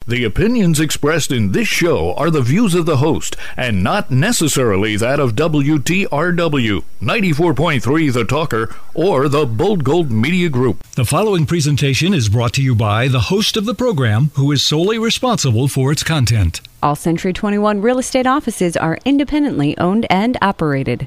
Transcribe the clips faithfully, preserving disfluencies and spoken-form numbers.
The opinions expressed in this show are the views of the host and not necessarily that of W T R W, ninety-four point three The Talker, or the Bold Gold Media Group. The following presentation is brought to you by the host of the program, who is solely responsible for its content. All Century twenty-one real estate offices are independently owned and operated.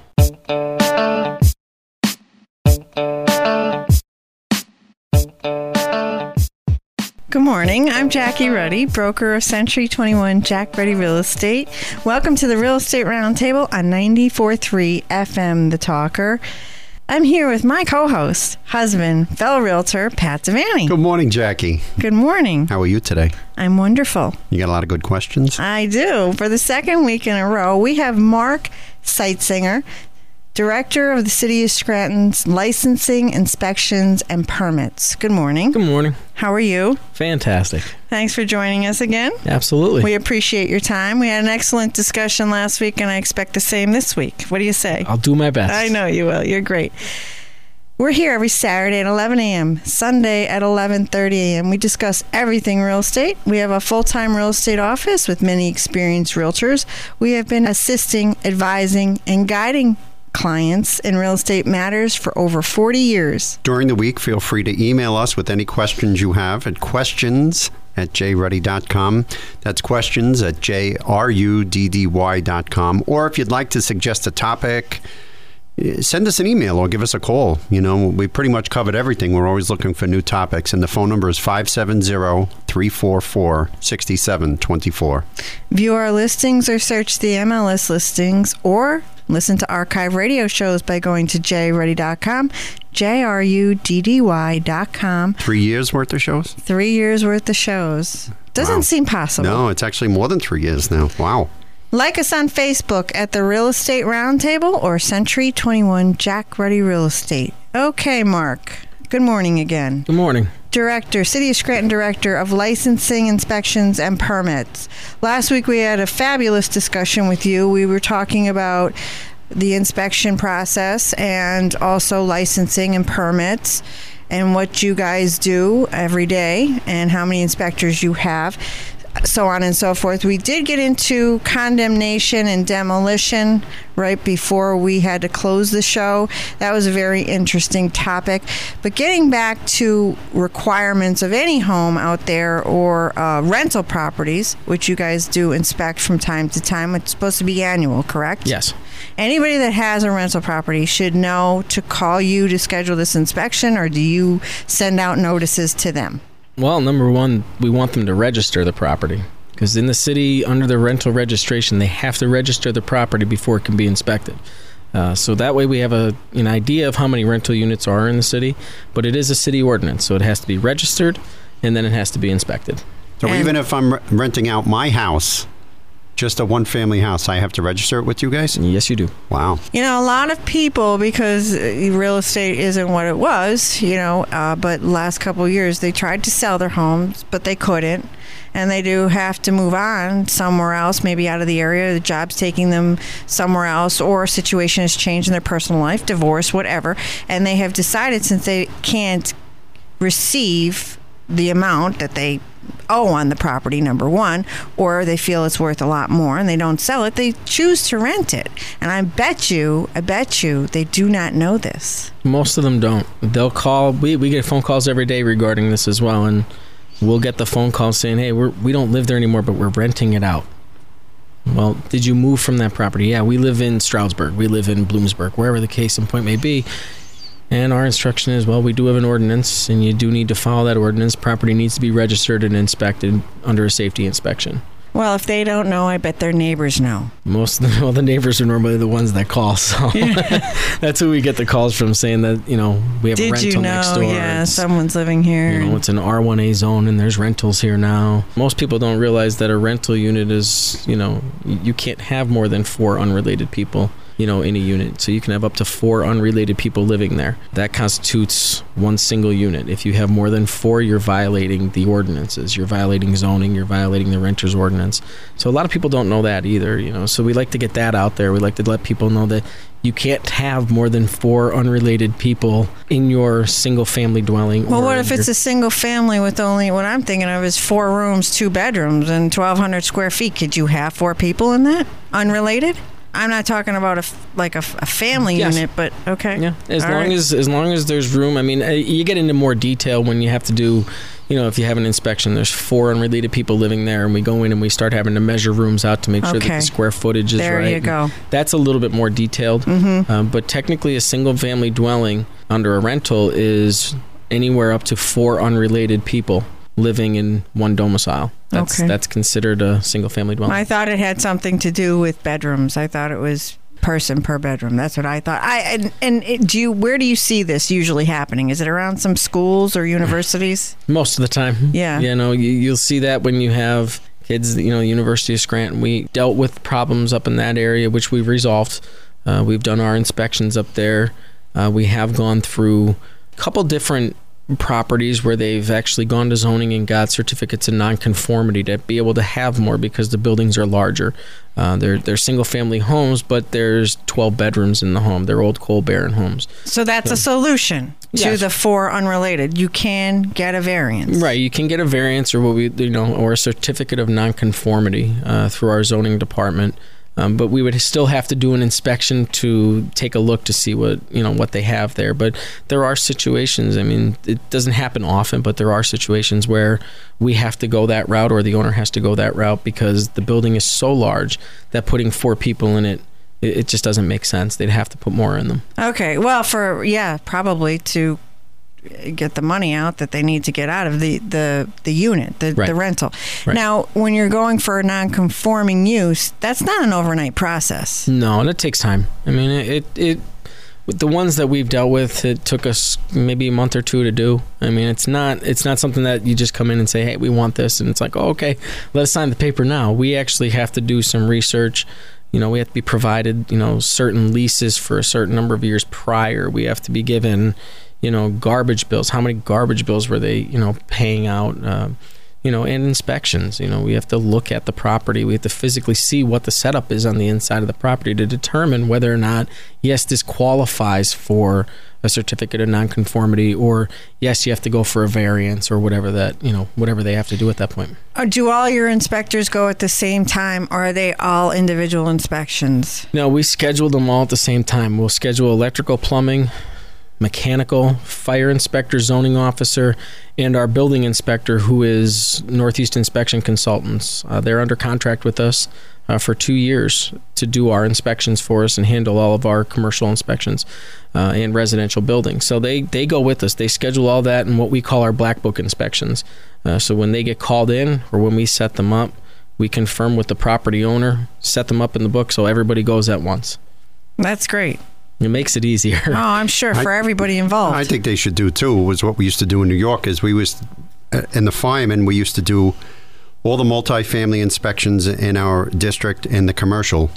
Good morning. I'm Jackie Ruddy, broker of Century twenty-one Jack Ruddy Real Estate. Welcome to the Real Estate Roundtable on ninety-four point three F M The Talker. I'm here with my co-host, husband, fellow realtor, Pat Devaney. Good morning, Jackie. Good morning. How are you today? I'm wonderful. You got a lot of good questions? I do. For the second week in a row, we have Mark Seitzinger, Director of the City of Scranton's Licensing, Inspections, and Permits. Good morning. Good morning. How are you? Fantastic. Thanks for joining us again. Absolutely. We appreciate your time. We had an excellent discussion last week, and I expect the same this week. What do you say? I'll do my best. I know you will. You're great. We're here every Saturday at eleven a.m., Sunday at eleven thirty a.m. We discuss everything real estate. We have a full-time real estate office with many experienced realtors. We have been assisting, advising, and guiding clients in real estate matters for over forty years. During the week, feel free to email us with any questions you have at questions at j ruddy dot com. That's questions at j r u d d y dot com. Or if you'd like to suggest a topic, send us an email or give us a call. You know, we pretty much covered everything. We're always looking for new topics. And the phone number is five seven zero, three four four, six seven two four. View our listings or search the M L S listings, or listen to archive radio shows by going to j ruddy dot com, J R U D D Y dot com. Three years worth of shows? Three years worth of shows. Doesn't Wow. seem possible. No, it's actually more than three years now. Wow. Like us on Facebook at the Real Estate Roundtable or Century twenty-one Jack Ruddy Real Estate. Okay, Mark. Good morning again. Good morning. Director, City of Scranton Director of Licensing, Inspections, and Permits. Last week we had a fabulous discussion with you. We were talking about the inspection process and also licensing and permits and what you guys do every day and how many inspectors you have, so on and so forth. We did get into condemnation and demolition right before we had to close the show. That was a very interesting topic. But getting back to requirements of any home out there or uh, rental properties, which you guys do inspect from time to time. It's supposed to be annual, correct? Yes. Anybody that has a rental property should know to call you to schedule this inspection, or do you send out notices to them? Well, number one, we want them to register the property, because in the city, under the rental registration, they have to register the property before it can be inspected. Uh, so that way we have a, an idea of how many rental units are in the city, but it is a city ordinance, so it has to be registered, and then it has to be inspected. So And- even if I'm re- renting out my house, just a one-family house, I have to register it with you guys? Yes, you do. Wow. You know, a lot of people, because real estate isn't what it was, you know, uh, but last couple of years they tried to sell their homes, but they couldn't. And they do have to move on somewhere else, maybe out of the area. The job's taking them somewhere else, or a situation has changed in their personal life, divorce, whatever. And they have decided, since they can't receive the amount that they owe on the property, number one, or they feel it's worth a lot more and they don't sell it, they choose to rent it. And I bet you, I bet you they do not know this. Most of them don't. They'll call. We, we get phone calls every day regarding this as well, and we'll get the phone call saying, hey, we're, we don't live there anymore, but we're renting it out. Well, did you move from that property? Yeah, we live in Stroudsburg. We live in Bloomsburg, wherever the case in point may be. And our instruction is, well, we do have an ordinance, and you do need to follow that ordinance. Property needs to be registered and inspected under a safety inspection. Well, if they don't know, I bet their neighbors know. Most of the, well, the neighbors are normally the ones that call, so that's who we get the calls from, saying that, you know, we have Did a rental you know, next door. yeah, It's, someone's living here. you know, it's an R one A zone, and there's rentals here now. Most people don't realize that a rental unit is, you know, you can't have more than four unrelated people you know, in a unit. So you can have up to four unrelated people living there. That constitutes one single unit. If you have more than four, you're violating the ordinances. You're violating zoning. You're violating the renter's ordinance. So a lot of people don't know that either, you know. So we like to get that out there. We like to let people know that you can't have more than four unrelated people in your single family dwelling. Well, what if it's a single family with only, what I'm thinking of is four rooms, two bedrooms, and twelve hundred square feet? Could you have four people in that? Unrelated? I'm not talking about a f- like a, f- a family yes. unit, but okay. Yeah, as All long right. as as long as there's room. I mean, uh, you get into more detail when you have to do, you know, if you have an inspection, there's four unrelated people living there, and we go in and we start having to measure rooms out to make sure Okay. that the square footage is There right. you go. And that's a little bit more detailed. Mm-hmm. Um, but technically, a single family dwelling under a rental is anywhere up to four unrelated people living in one domicile. That's Okay. that's considered a single family dwelling. I thought it had something to do with bedrooms. I thought it was person per bedroom. That's what I thought. I and, and it, do you where do you see this usually happening? Is it around some schools or universities? Most of the time. Yeah. You know, you, you'll see that when you have kids, you know, University of Scranton. We dealt with problems up in that area, which we've resolved. Uh, we've done our inspections up there. Uh, we have gone through a couple different properties where they've actually gone to zoning and got certificates of nonconformity to be able to have more because the buildings are larger. Uh, they're they're single family homes, but there's twelve bedrooms in the home. They're old coal barren homes. So that's a solution to Yes. the four unrelated. You can get a variance. Right, you can get a variance or what we you know or a certificate of nonconformity uh, through our zoning department. Um, but we would still have to do an inspection to take a look to see what you know what they have there. But there are situations. I mean, it doesn't happen often, but there are situations where we have to go that route, or the owner has to go that route because the building is so large that putting four people in it, it, it just doesn't make sense. They'd have to put more in them. Okay. Well, for yeah, probably to get the money out that they need to get out of the the, the unit, the, Right. the rental. Right. Now, when you're going for a non-conforming use, that's not an overnight process. No, and it takes time. I mean, it it with the ones that we've dealt with, it took us maybe a month or two to do. I mean, it's not it's not something that you just come in and say, "Hey, we want this," and it's like, "Oh, okay, let us sign the paper now." We actually have to do some research. You know, we have to be provided, you know, certain leases for a certain number of years prior. We have to be given, you know, garbage bills. How many garbage bills were they, you know, paying out? Uh, you know, and inspections. You know, we have to look at the property. We have to physically see what the setup is on the inside of the property to determine whether or not, yes, this qualifies for a certificate of nonconformity, or yes, you have to go for a variance, or whatever that, you know, whatever they have to do at that point. Uh, Do all your inspectors go at the same time, or are they all individual inspections? No, we schedule them all at the same time. We'll schedule electrical, plumbing, mechanical, fire inspector, zoning officer, and our building inspector, who is Northeast Inspection Consultants. Uh, they're under contract with us uh, for two years to do our inspections for us and handle all of our commercial inspections uh, and residential buildings. So they, they go with us. They schedule all that in what we call our black book inspections. Uh, so when they get called in, or when we set them up, we confirm with the property owner, set them up in the book so everybody goes at once. That's great. It makes it easier. Oh, I'm sure for I- everybody involved. I think they should do too. Was what we used to do in New York. Is we was uh, in the firemen. We used to do all the multifamily inspections in our district and the commercial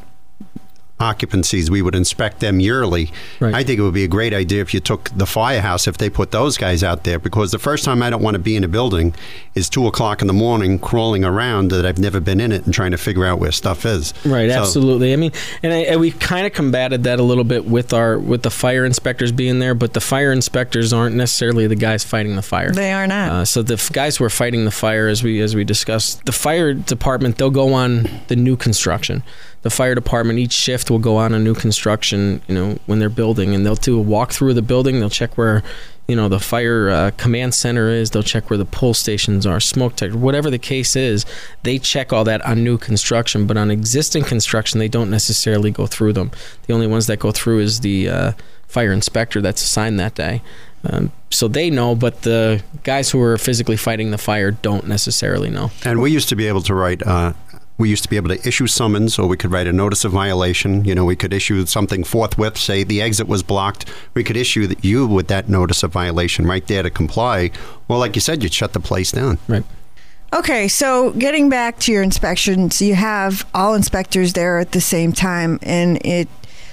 occupancies. We would inspect them yearly. Right. I think it would be a great idea if you took the firehouse, if they put those guys out there, because the first time I don't want to be in a building is two o'clock in the morning crawling around that I've never been in it and trying to figure out where stuff is. Right, So- absolutely. I mean, and, I, and we kind of combated that a little bit with our with the fire inspectors being there, but the fire inspectors aren't necessarily the guys fighting the fire. They are not. Uh, so the f- guys who are fighting the fire, as we as we discussed, the fire department, they'll go on the new construction. The fire department, each shift will go on a new construction, you know, when they're building, and they'll do a walk through the building. They'll check where, you know, the fire uh, command center is. They'll check where the pull stations are, smoke detector, whatever the case is. They check all that on new construction, but on existing construction, they don't necessarily go through them. The only ones that go through is the uh, fire inspector that's assigned that day. Um, so they know, but the guys who are physically fighting the fire don't necessarily know. And we used to be able to write, uh, we used to be able to issue summons, or we could write a notice of violation. You know, we could issue something forthwith, say the exit was blocked. We could issue that you with that notice of violation right there to comply. Well, like you said, you'd shut the place down. Right. Okay, so getting back to your inspections, you have all inspectors there at the same time, and it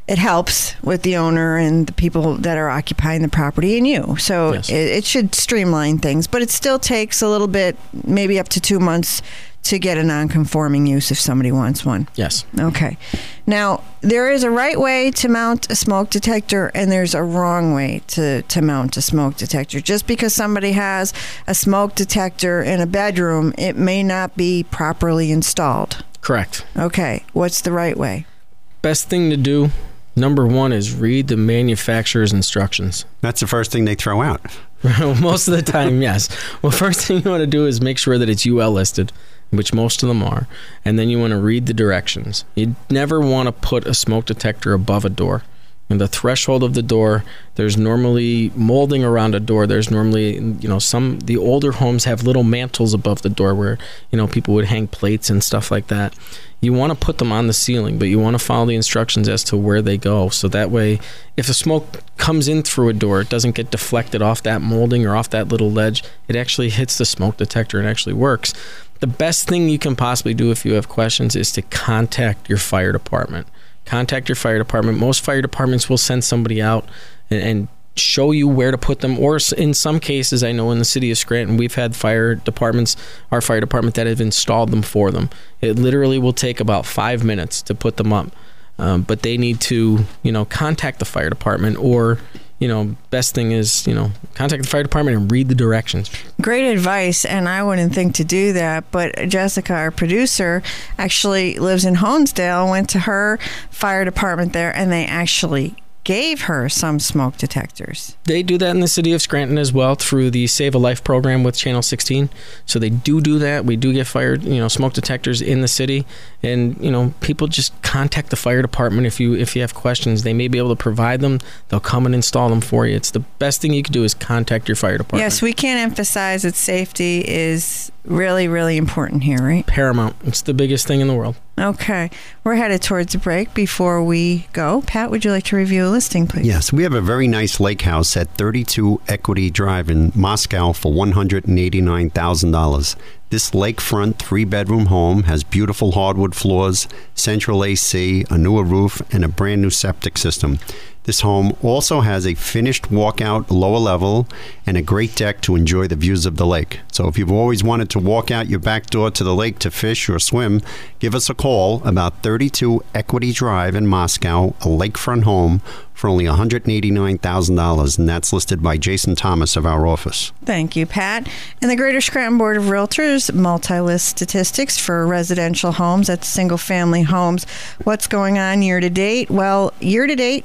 it helps with the owner and the people that are occupying the property and you. So Yes. it, it should streamline things, but it still takes a little bit, maybe up to two months to get a non-conforming use if somebody wants one. Yes. Okay. Now, there is a right way to mount a smoke detector and there's a wrong way to, to mount a smoke detector. Just because somebody has a smoke detector in a bedroom, it may not be properly installed. Correct. Okay. What's the right way? Best thing to do, number one, is read the manufacturer's instructions. That's the first thing they throw out. Most of the time, yes. Well, first thing you want to do is make sure that it's U L listed, which most of them are, and then you want to read the directions. You never want to put a smoke detector above a door. And the threshold of the door, there's normally molding around a door. There's normally, you know, some, the older homes have little mantles above the door where, you know, people would hang plates and stuff like that. You want to put them on the ceiling, but you want to follow the instructions as to where they go. So that way, if the smoke comes in through a door, it doesn't get deflected off that molding or off that little ledge. It actually hits the smoke detector and actually works. The best thing you can possibly do if you have questions is to contact your fire department. Contact your fire department. Most fire departments will send somebody out and, and show you where to put them. Or in some cases, I know in the city of Scranton, we've had fire departments, our fire department, that have installed them for them. It literally will take about five minutes to put them up. Um, but they need to, you know, contact the fire department, or, you know, best thing is, you know, contact the fire department and read the directions. Great advice, and I wouldn't think to do that, but Jessica, our producer, actually lives in Honesdale, went to her fire department there, and they actually gave her some smoke detectors. They do that in the city of Scranton as well through the Save a Life program with Channel sixteen. So they do do that. We do get fire, you know, smoke detectors in the city, and, you know, people just contact the fire department if you if you have questions. They may be able to provide them. They'll come and install them for you. It's the best thing you can do is contact your fire department. Yes, we can't emphasize that safety is really, really important here, right? Paramount. It's the biggest thing in the world. Okay. We're headed towards a break. Before we go, Pat, would you like to review a listing, please? Yes, we have a very nice lake house at thirty-two Equity Drive in Moscow for one hundred eighty-nine thousand dollars. This lakefront three-bedroom home has beautiful hardwood floors, central A C, a newer roof, and a brand new septic system. This home also has a finished walkout lower level and a great deck to enjoy the views of the lake. So if you've always wanted to walk out your back door to the lake to fish or swim, give us a call about thirty-two Equity Drive in Moscow, a lakefront home for only one hundred eighty-nine thousand dollars, and that's listed by Jason Thomas of our office. Thank you, Pat. And the Greater Scranton Board of Realtors multi-list statistics for residential homes, that's single-family homes. What's going on year-to-date? Well, year-to-date,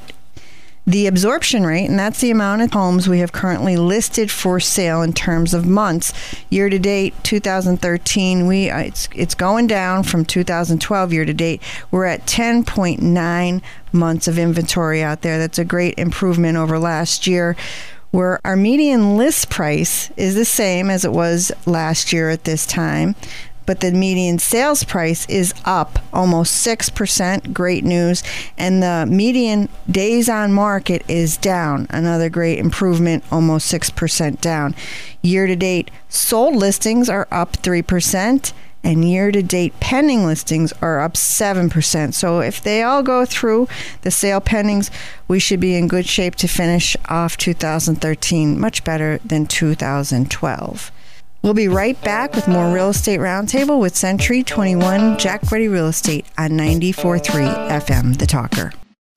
the absorption rate, and that's the amount of homes we have currently listed for sale in terms of months. Year to date, two thousand thirteen, we uh, it's it's going down from two thousand twelve year to date. We're at ten point nine months of inventory out there. That's a great improvement over last year, where our median list price is the same as it was last year at this time, but the median sales price is up almost six percent. Great news. And the median days on market is down. Another great improvement, almost six percent down. Year-to-date sold listings are up three percent, and year-to-date pending listings are up seven percent. So if they all go through the sale pendings, we should be in good shape to finish off two thousand thirteen much better than two thousand twelve. We'll be right back with more Real Estate Roundtable with Century twenty-one Jack Ready Real Estate on ninety-four point three F M, The Talker.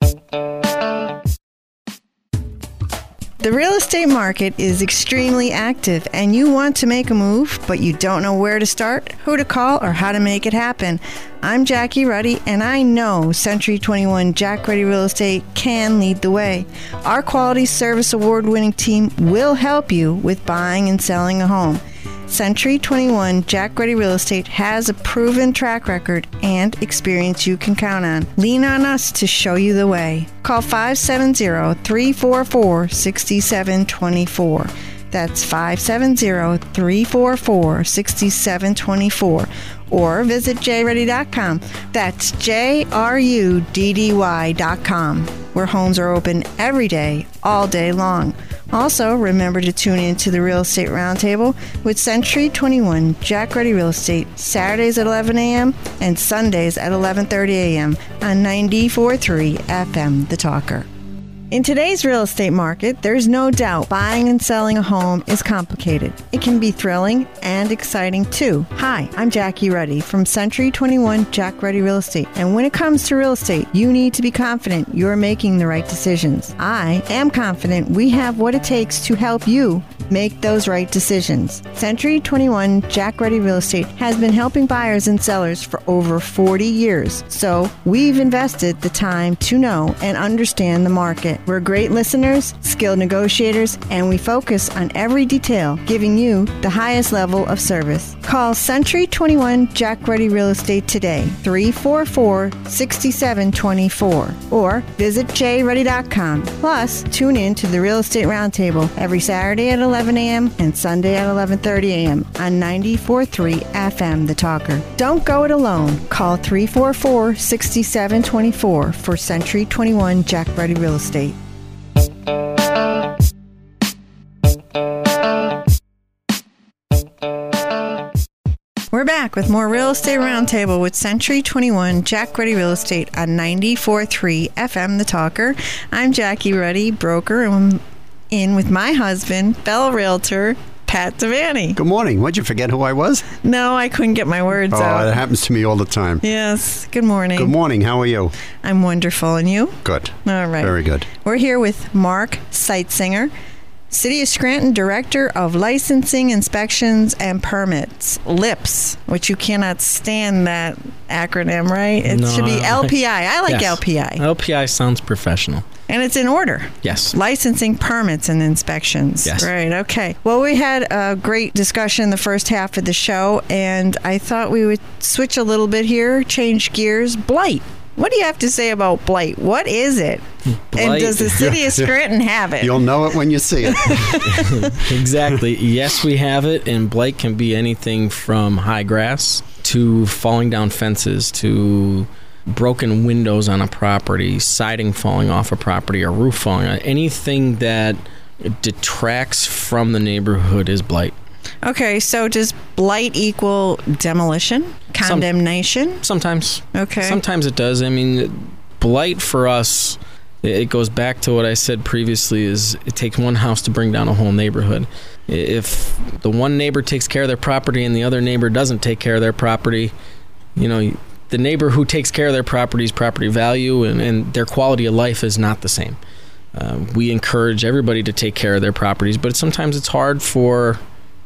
The real estate market is extremely active, and you want to make a move, but you don't know where to start, who to call, or how to make it happen. I'm Jackie Ruddy, and I know Century twenty-one Jack Ready Real Estate can lead the way. Our quality service award-winning team will help you with buying and selling a home. Century twenty-one Jack Ready Real Estate has a proven track record and experience you can count on. Lean on us to show you the way. Call five seven zero, three four four, six seven two four. That's five seven zero, three four four, six seven two four. Or visit j ready dot com. That's J R U D D Y dot com, where homes are open every day, all day long. Also, remember to tune in to the Real Estate Roundtable with Century twenty-one Jack Ready Real Estate, Saturdays at eleven a.m. and Sundays at eleven thirty a.m. on ninety-four point three F M, The Talker. In today's real estate market, there's no doubt buying and selling a home is complicated. It can be thrilling and exciting too. Hi, I'm Jackie Reddy from Century twenty-one Jack Reddy Real Estate. And when it comes to real estate, you need to be confident you're making the right decisions. I am confident we have what it takes to help you make those right decisions. Century twenty-one Jack Reddy Real Estate has been helping buyers and sellers for over forty years. So we've invested the time to know and understand the market. We're great listeners, skilled negotiators, and we focus on every detail, giving you the highest level of service. Call Century twenty-one Jack Reddy Real Estate today, three four four, six seven two four, or visit j reddy dot com. Plus, tune in to the Real Estate Roundtable every Saturday at eleven a.m. and Sunday at eleven thirty a.m. on ninety-four point three F M, The Talker. Don't go it alone. Call three four four, six seven two four for Century twenty-one Jack Reddy Real Estate. We're back with more Real Estate Roundtable with Century twenty-one Jack Reddy Real Estate on ninety-four point three F M, The Talker. I'm Jackie Reddy, broker, and I'm in with my husband, fellow realtor, Pat Devaney. Good morning. What'd you forget who I was? No, I couldn't get my words oh, out. Oh, that happens to me all the time. Yes. Good morning. Good morning. How are you? I'm wonderful. And you? Good. All right. Very good. We're here with Mark Seitzinger, City of Scranton Director of Licensing, Inspections, and Permits, LIPS, which you cannot stand that acronym, right? It no, should be L P I. I like yes. L P I. L P I sounds professional. And it's in order. Yes. Licensing, permits, and inspections. Yes. Right, okay. Well, we had a great discussion in the first half of the show, and I thought we would switch a little bit here, change gears. Blight. What do you have to say about blight? What is it? Blight. And does the city of Scranton have it? You'll know it when you see it. Exactly. Yes, we have it, and blight can be anything from high grass to falling down fences to broken windows on a property, siding falling off a property, or roof falling on. Anything that detracts from the neighborhood is blight. Okay, so does blight equal demolition, condemnation? Some, sometimes. Okay. Sometimes it does. I mean, blight for us, it goes back to what I said previously, is it takes one house to bring down a whole neighborhood. If the one neighbor takes care of their property and the other neighbor doesn't take care of their property, you know, the neighbor who takes care of their property's property value and, and their quality of life is not the same. Uh, we encourage everybody to take care of their properties, but sometimes it's hard for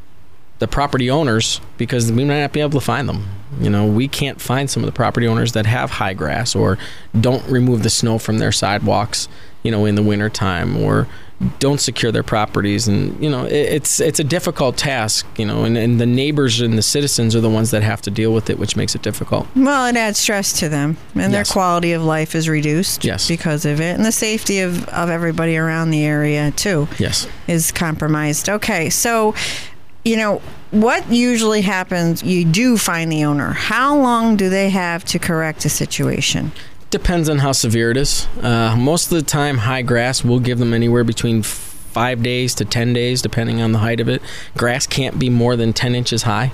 the property owners because we might not be able to find them. You know, we can't find some of the property owners that have high grass or don't remove the snow from their sidewalks, you know, in the wintertime, or don't secure their properties. And, you know, it, it's it's a difficult task, you know, and, and the neighbors and the citizens are the ones that have to deal with it, which makes it difficult. Well, it adds stress to them, and Yes. their quality of life is reduced Yes. because of it. And the safety of, of everybody around the area, too, Yes. is compromised. Okay, so, you know, what usually happens, you do find the owner. How long do they have to correct a situation? Depends on how severe it is. Uh, most of the time, high grass, we'll give them anywhere between five days to ten days, depending on the height of it. Grass can't be more than ten inches high.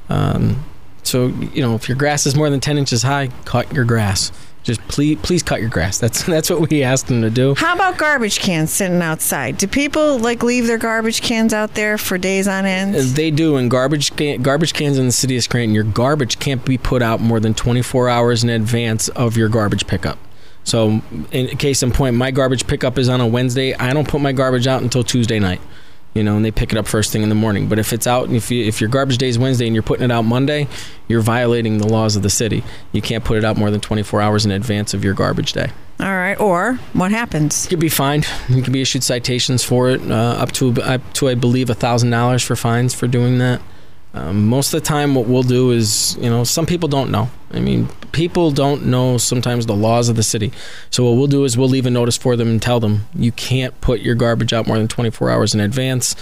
Um, so, you know, if your grass is more than ten inches high, cut your grass. Just please, please cut your grass. That's that's what we asked them to do. How about garbage cans sitting outside? Do people like leave their garbage cans out there for days on end? They do, and garbage can, garbage cans in the city of Scranton, your garbage can't be put out more than twenty-four hours in advance of your garbage pickup. So, in case in point, my garbage pickup is on a Wednesday. I don't put my garbage out until Tuesday night. You know, and they pick it up first thing in the morning. But if it's out, if you, if your garbage day is Wednesday and you're putting it out Monday, you're violating the laws of the city. You can't put it out more than twenty-four hours in advance of your garbage day. All right. Or what happens? You could be fined. You could be issued citations for it, uh, up to up to I believe a thousand dollars for fines for doing that. Um, most of the time, what we'll do is, you know, some people don't know. I mean, people don't know sometimes the laws of the city. So what we'll do is we'll leave a notice for them and tell them you can't put your garbage out more than twenty-four hours in advance.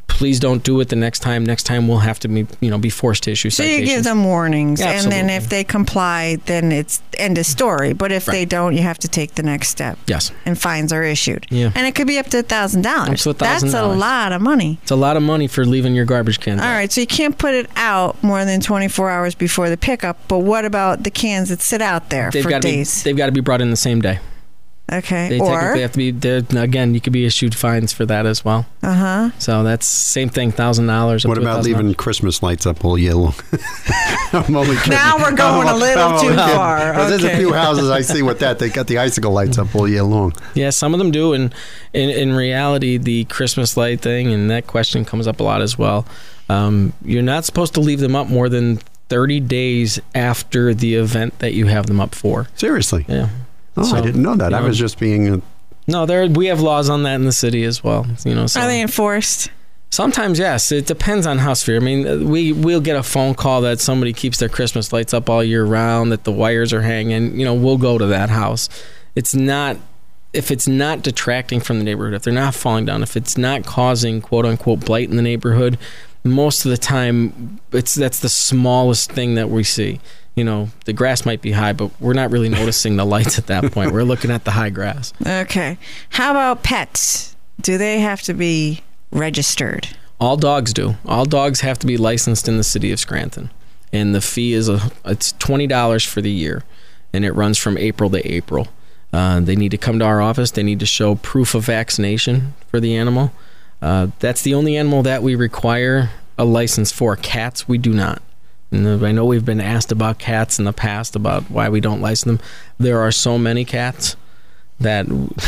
please don't do it the next time. Next time we'll have to be, you know, be forced to issue So citations. you give them warnings, Yeah, and then absolutely. if they comply, then it's end of story. But if Right. they don't, you have to take the next step. Yes. And fines are issued. Yeah. And it could be up to a thousand Up dollars. to one thousand That's a dollars. lot of money. It's a lot of money for leaving your garbage cans All out. right, so you can't put it out more than twenty-four hours before the pickup. But what about the cans that sit out there They've for got to be, days? they've got to be brought in the same day. Okay. They or technically have to be there. Again, you could be issued fines for that as well. uh huh. So that's same thing, thousand dollars. What about leaving Christmas lights up all year long? I'm only kidding. Now we're going I'm a little I'm only too kidding. far. But There's a Okay. few houses I see with that. They got the icicle lights up all year long. Yeah, some of them do, and in, in reality, the Christmas light thing and that question comes up a lot as well. Um, you're not supposed to leave them up more than thirty days after the event that you have them up for. Seriously. Yeah. Oh, So, I didn't know that. you I know, was just being. A, No, there we have laws on that in the city as well. You know, so Are they enforced? sometimes yes, it depends on house sphere. I mean, we we'll get a phone call that somebody keeps their Christmas lights up all year round, that the wires are hanging. You know, we'll go to that house. It's not if it's not detracting from the neighborhood, if they're not falling down, if it's not causing quote unquote blight in the neighborhood. Most of the time, it's that's the smallest thing that we see. You know, the grass might be high, but we're not really noticing the lights at that point. We're looking at the high grass. Okay. How about pets? Do they have to be registered? All dogs do. All dogs have to be licensed in the city of Scranton, and the fee is a it's twenty dollars for the year, and it runs from April to April. Uh, they need to come to our office. They need to show proof of vaccination for the animal. Uh, that's the only animal that we require a license for. Cats, we do not. And I know we've been asked about cats in the past about why we don't license them. There are so many cats that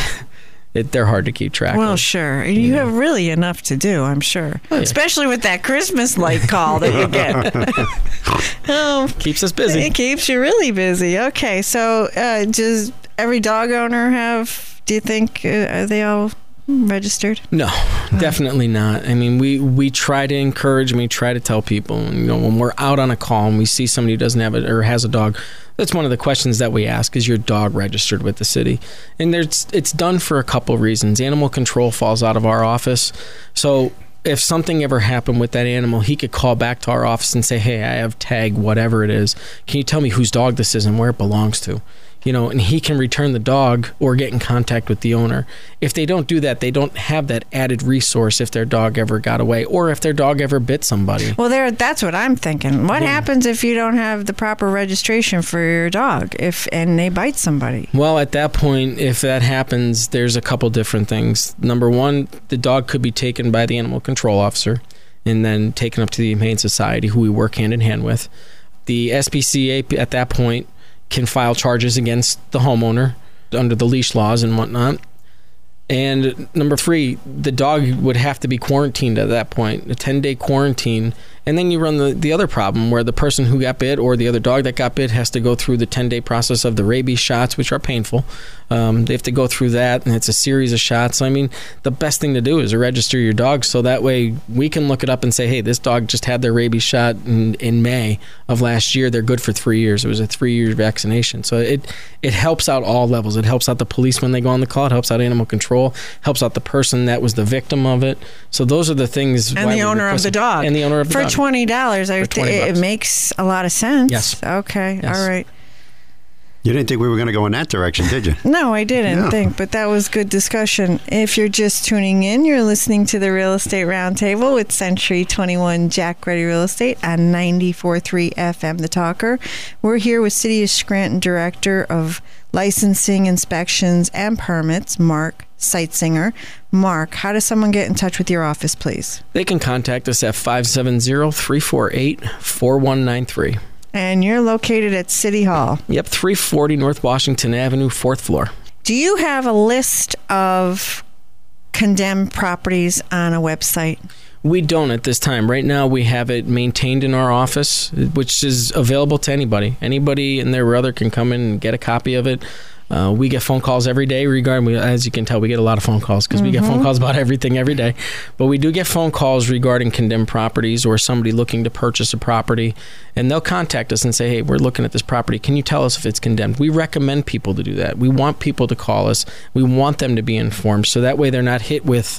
it, they're hard to keep track Well, of. sure. You have really enough to do, I'm sure. Oh, yeah. Especially with that Christmas light call that you get. Oh, Keeps us busy. it keeps you really busy. Okay, so uh, does every dog owner have, do you think, uh, are they all registered? No, definitely not. I mean, we, we try to encourage and we try to tell people, you know, when we're out on a call and we see somebody who doesn't have it or has a dog, that's one of the questions that we ask, is your dog registered with the city? And there's it's done for a couple reasons. Animal control falls out of our office. So if something ever happened with that animal, he could call back to our office and say, hey, I have tag, whatever it is. Can you tell me whose dog this is and where it belongs to? You know, and he can return the dog or get in contact with the owner. If they don't do that, they don't have that added resource if their dog ever got away or if their dog ever bit somebody. Well, there. That's what I'm thinking. What Yeah. happens if you don't have the proper registration for your dog if and they bite somebody? Well, at that point, if that happens, there's a couple different things. Number one, the dog could be taken by the animal control officer and then taken up to the Humane Society, who we work hand in hand with. The S P C A at that point can file charges against the homeowner under the leash laws and whatnot. And number three, the dog would have to be quarantined at that point, a ten-day quarantine. And then you run the, the other problem where the person who got bit or the other dog that got bit has to go through the ten-day process of the rabies shots, which are painful. Um, they have to go through that, and it's a series of shots. I mean, the best thing to do is to register your dog so that way we can look it up and say, hey, this dog just had their rabies shot in, in May of last year. They're good for three years. It was a three-year vaccination. So it, it helps out all levels. It helps out the police when they go on the call. It helps out animal control. Helps out the person that was the victim of it. So those are the things. And why the we owner of request the it. dog. And the owner of the For dog. twenty dollars, I For th- twenty it bucks. makes a lot of sense. Yes. Okay. Yes. All right. You didn't think we were going to go in that direction, did you? No, I didn't Yeah. think, but that was good discussion. If you're just tuning in, you're listening to the Real Estate Roundtable with Century twenty-one Jack Ready Real Estate on ninety-four point three F M, The Talker. We're here with City of Scranton Director of Licensing, Inspections, and Permits, Mark Seitzinger. Mark, how does someone get in touch with your office, please? They can contact us at five seven zero, three four eight, four one nine three. And you're located at City Hall. Yep, three forty North Washington Avenue, fourth floor. Do you have a list of condemned properties on a website? We don't at this time. Right now, we have it maintained in our office, which is available to anybody. Anybody and their brother can come in and get a copy of it. Uh, we get phone calls every day regarding, as you can tell, we get a lot of phone calls because mm-hmm. we get phone calls about everything every day. But we do get phone calls regarding condemned properties or somebody looking to purchase a property. And they'll contact us and say, hey, we're looking at this property. Can you tell us if it's condemned? We recommend people to do that. We want people to call us. We want them to be informed. So that way they're not hit with,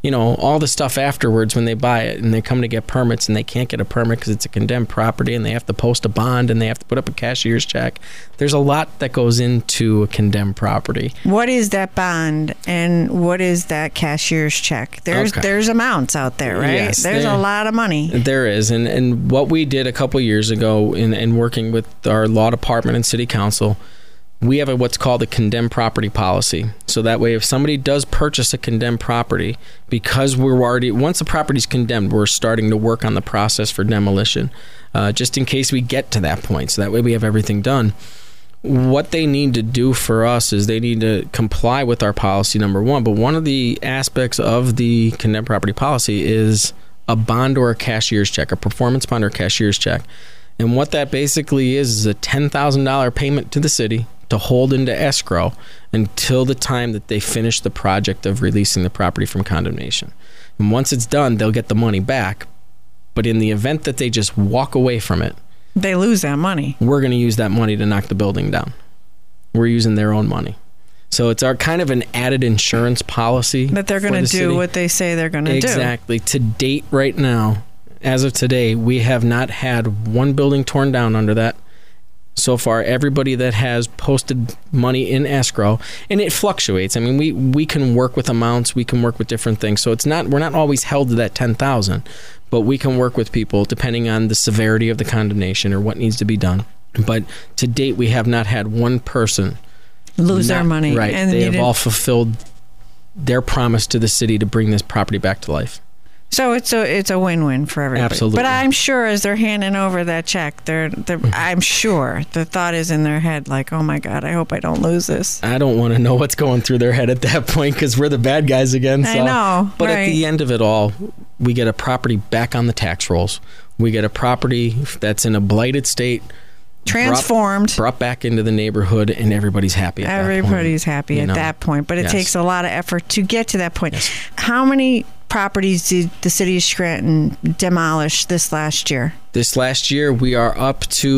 you know, all the stuff afterwards when they buy it and they come to get permits and they can't get a permit because it's a condemned property and they have to post a bond and they have to put up a cashier's check. There's a lot that goes into a condemned property. What is that bond and what is that cashier's check? There's Okay. there's amounts out there, right? Yes, there's there- a lot of money. There is. And, and what we did a couple years ago in, in working with our law department and city council, we have a, what's called a condemned property policy. So that way, if somebody does purchase a condemned property, because we're already, once the property's condemned, we're starting to work on the process for demolition, uh, just in case we get to that point. So that way we have everything done. What they need to do for us is they need to comply with our policy, number one. But one of the aspects of the condemned property policy is a bond or a cashier's check, a performance bond or cashier's check. And what that basically is is a ten thousand dollars payment to the city to hold into escrow until the time that they finish the project of releasing the property from condemnation. And once it's done, they'll get the money back. But in the event that they just walk away from it, They lose that money. we're going to use that money to knock the building down. We're using their own money. So it's our kind of an added insurance policy. That they're for going the to do city. what they say they're going to do. Exactly. To date, right now, as of today, we have not had one building torn down under that. So far, everybody that has posted money in escrow, and it fluctuates. I mean, we, we can work with amounts, we can work with different things. So it's not we're not always held to that ten thousand, but we can work with people depending on the severity of the condemnation or what needs to be done. But to date, we have not had one person Lose not- their money. Right. And they you have didn't- all fulfilled their promise to the city to bring this property back to life. So it's a it's a win-win for everybody. Absolutely. But I'm sure as they're handing over that check, they're, they're I'm sure the thought is in their head like, oh my God, I hope I don't lose this. I don't want to know what's going through their head at that point because we're the bad guys again. So. I know, But right. at the end of it all, we get a property back on the tax rolls. We get a property that's in a blighted state, Transformed. brought, brought back into the neighborhood, and everybody's happy. At Everybody's that point, happy you at know? that point, but it Yes. takes a lot of effort to get to that point. Yes. How many properties did the city of Scranton demolish this last year? This last year, we are up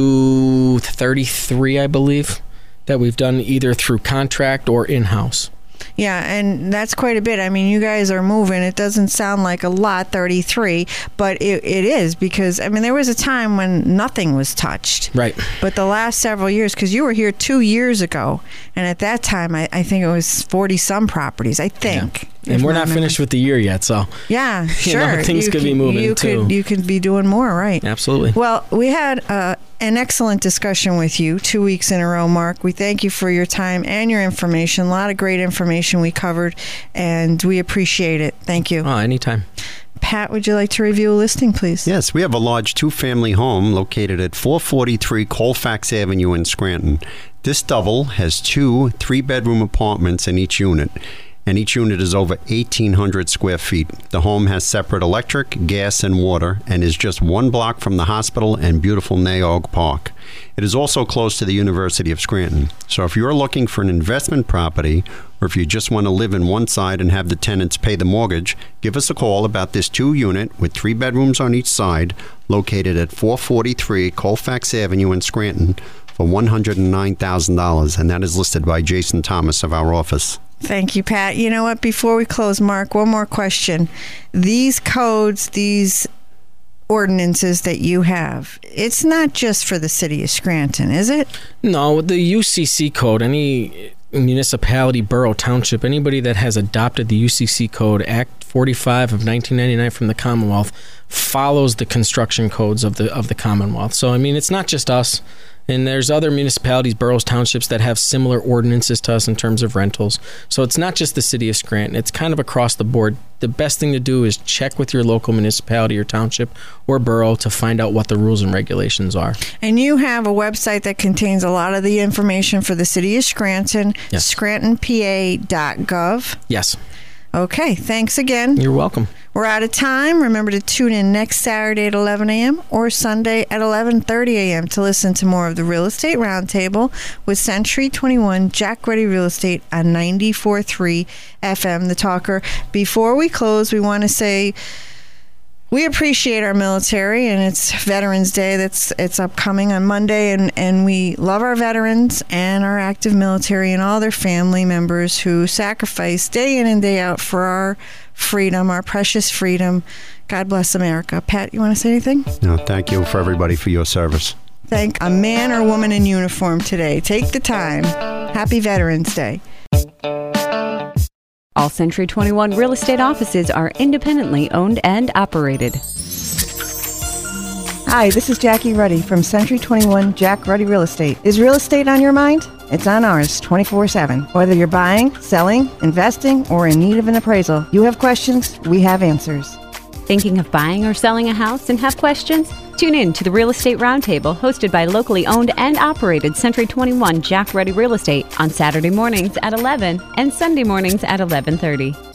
to thirty-three, I believe, that we've done either through contract or in-house. Yeah, and that's quite a bit. I mean, you guys are moving. It doesn't sound like a lot, thirty-three, but it, it is because, I mean, there was a time when nothing was touched. Right. But the last several years, because you were here two years ago, and at that time, I, I think it was forty-some properties, I think. Yeah. And we're not finished with the year yet, so Yeah, you sure. know, things You could be could- moving, you too. Could, you could be doing more, right? absolutely. Well, we had uh, an excellent discussion with you two weeks in a row, Mark. We thank you for your time and your information. A lot of great information we covered, and we appreciate it. Thank you. Oh, anytime. Pat, would you like to review a listing, please? Yes, we have a large two-family home located at four forty-three Colfax Avenue in Scranton. This double has two three-bedroom apartments in each unit, and each unit is over eighteen hundred square feet. The home has separate electric, gas, and water, and is just one block from the hospital and beautiful Naog Park. It is also close to the University of Scranton. So if you're looking for an investment property, or if you just want to live in one side and have the tenants pay the mortgage, give us a call about this two-unit with three bedrooms on each side, located at four forty-three Colfax Avenue in Scranton for one hundred nine thousand dollars, and that is listed by Jason Thomas of our office. Thank you, Pat. You know what? Before we close, Mark, one more question. These codes, these ordinances that you have, it's not just for the city of Scranton, is it? No, the U C C code, any municipality, borough, township, anybody that has adopted the U C C code, Act forty-five of nineteen ninety-nine from the Commonwealth, follows the construction codes of the of the Commonwealth. So, I mean, it's not just us. And there's other municipalities, boroughs, townships that have similar ordinances to us in terms of rentals. So it's not just the city of Scranton. It's kind of across the board. The best thing to do is check with your local municipality or township or borough to find out what the rules and regulations are. And you have a website that contains a lot of the information for the city of Scranton, Yes. scranton p a dot gov. Yes, Okay, thanks again. you're welcome. We're out of time. Remember to tune in next Saturday at eleven a.m. or Sunday at eleven thirty a.m. to listen to more of the Real Estate Roundtable with Century twenty-one Jack Ready Real Estate on ninety-four point three F M, The Talker. Before we close, we want to say we appreciate our military, and it's Veterans Day. That's it's upcoming on Monday, and, and we love our veterans and our active military and all their family members who sacrifice day in and day out for our freedom, our precious freedom. God bless America. Pat, you want to say anything? No, thank you for everybody for your service. Thank a man or woman in uniform today. Take the time. Happy Veterans Day. All Century twenty-one real estate offices are independently owned and operated. Hi, this is Jackie Ruddy from Century twenty-one Jack Ruddy Real Estate. Is real estate on your mind? It's on ours twenty-four seven. Whether you're buying, selling, investing, or in need of an appraisal, you have questions, we have answers. Thinking of buying or selling a house and have questions? Tune in to the Real Estate Roundtable hosted by locally owned and operated Century twenty-one Jack Ruddy Real Estate on Saturday mornings at eleven and Sunday mornings at eleven thirty.